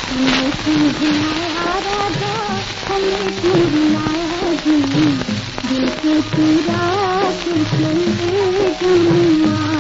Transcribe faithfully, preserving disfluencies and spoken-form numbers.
हमें समझाया राजा, हमें बुलाया दिल, दिल के पूरा कुछ जमुआ।